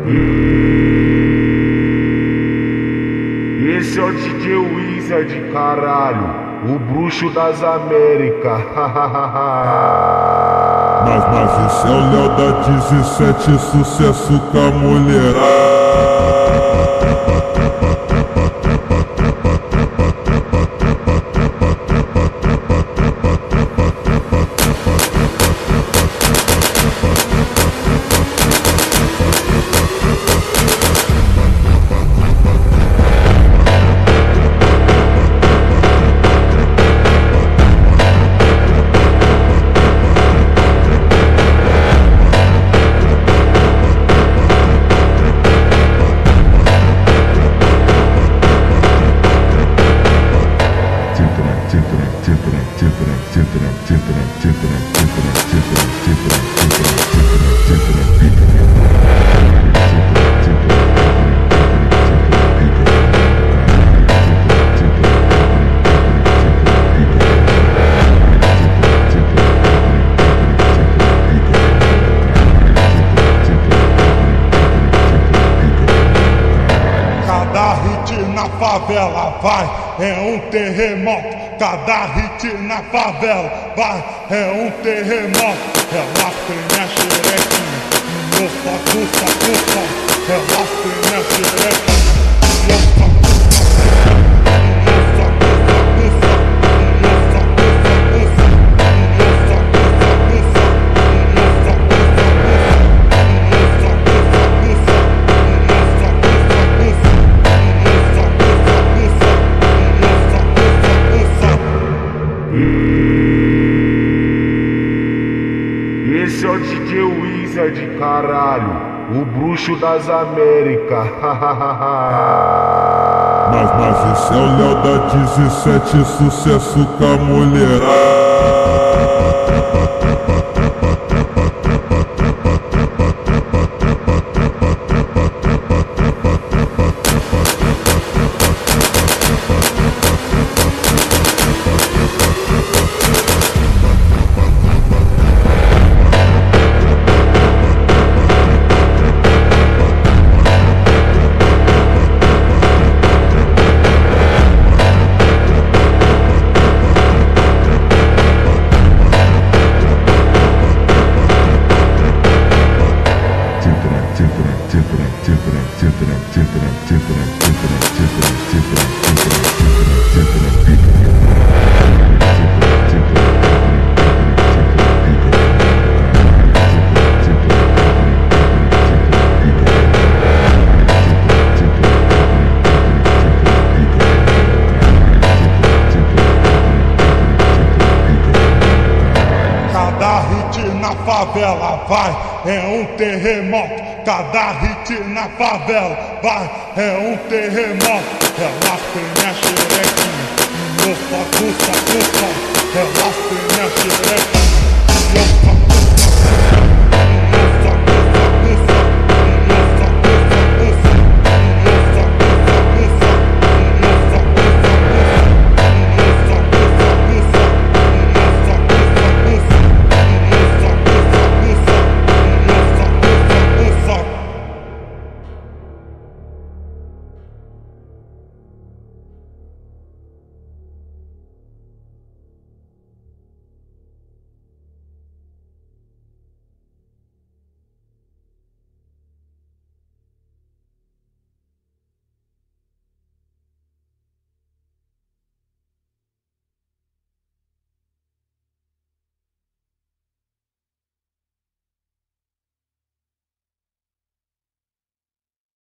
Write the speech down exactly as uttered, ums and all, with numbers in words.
Esse é o D J Wizard, caralho, o bruxo das Américas. Mas, mas esse é o Léo da dezessete, sucesso com a mulherada. Na favela vai, é um terremoto. Cada hit na favela vai, é um terremoto. Ela tem a xerequinha, moça, puta, puta. Ela tem a xerequinha, moça, puta, Esse é o D J Wizard, caralho, o bruxo das Américas. Mas, mas esse é o Léo da dezessete, sucesso com a mulherada. Na favela vai, é um terremoto. Cada hit na favela vai, é um terremoto. Ela tem a xerequinha, moça, puta, puta. Ela tem a xerequinha, moça.